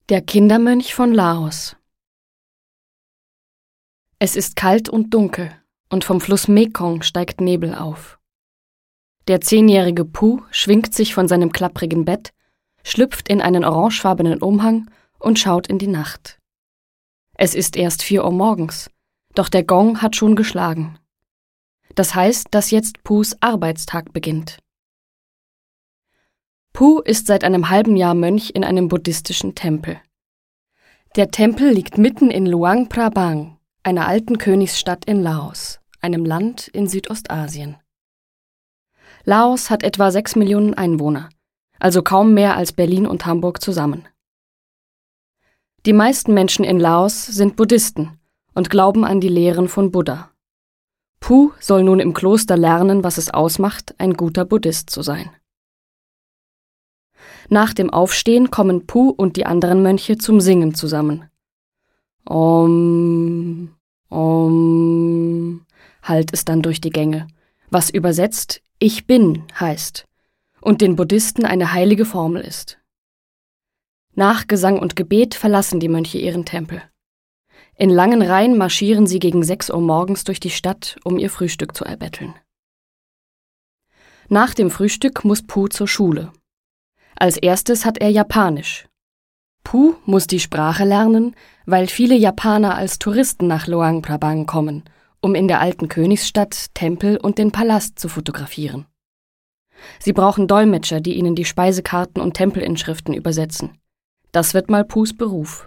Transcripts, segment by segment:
Der Kindermönch von Laos. Es ist kalt und dunkel, und vom Fluss Mekong steigt Nebel auf. Der 10-jährige Phu schwingt sich von seinem klapprigen Bett, schlüpft in einen orangefarbenen Umhang und schaut in die Nacht. Es ist erst 4 Uhr morgens, doch der Gong hat schon geschlagen. Das heißt, dass jetzt Phus Arbeitstag beginnt. Phu ist seit einem halben Jahr Mönch in einem buddhistischen Tempel. Der Tempel liegt mitten in Luang Prabang, einer alten Königsstadt in Laos, einem Land in Südostasien. Laos hat etwa 6 Millionen Einwohner, also kaum mehr als Berlin und Hamburg zusammen. Die meisten Menschen in Laos sind Buddhisten und glauben an die Lehren von Buddha. Phu soll nun im Kloster lernen, was es ausmacht, ein guter Buddhist zu sein. Nach dem Aufstehen kommen Phu und die anderen Mönche zum Singen zusammen. Om, Om, hallt es dann durch die Gänge, was übersetzt Ich bin heißt und den Buddhisten eine heilige Formel ist. Nach Gesang und Gebet verlassen die Mönche ihren Tempel. In langen Reihen marschieren sie gegen 6 Uhr morgens durch die Stadt, um ihr Frühstück zu erbetteln. Nach dem Frühstück muss Phu zur Schule. Als erstes hat er Japanisch. Phu muss die Sprache lernen, weil viele Japaner als Touristen nach Luang Prabang kommen, um in der alten Königsstadt, Tempel und den Palast zu fotografieren. Sie brauchen Dolmetscher, die ihnen die Speisekarten und Tempelinschriften übersetzen. Das wird mal Phus Beruf.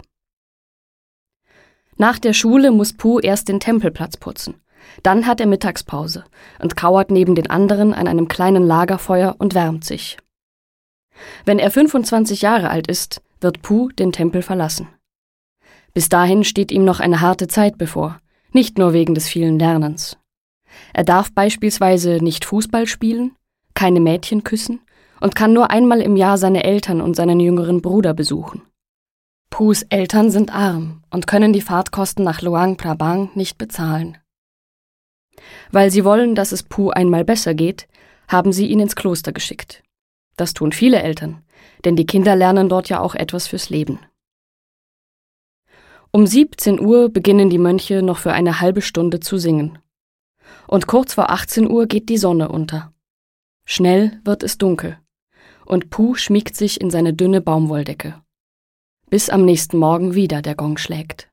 Nach der Schule muss Phu erst den Tempelplatz putzen. Dann hat er Mittagspause und kauert neben den anderen an einem kleinen Lagerfeuer und wärmt sich. Wenn er 25 Jahre alt ist, wird Phu den Tempel verlassen. Bis dahin steht ihm noch eine harte Zeit bevor, nicht nur wegen des vielen Lernens. Er darf beispielsweise nicht Fußball spielen, keine Mädchen küssen und kann nur einmal im Jahr seine Eltern und seinen jüngeren Bruder besuchen. Phus Eltern sind arm und können die Fahrtkosten nach Luang Prabang nicht bezahlen. Weil sie wollen, dass es Phu einmal besser geht, haben sie ihn ins Kloster geschickt. Das tun viele Eltern, denn die Kinder lernen dort ja auch etwas fürs Leben. Um 17 Uhr beginnen die Mönche noch für eine halbe Stunde zu singen. Und kurz vor 18 Uhr geht die Sonne unter. Schnell wird es dunkel und Phu schmiegt sich in seine dünne Baumwolldecke. Bis am nächsten Morgen wieder der Gong schlägt.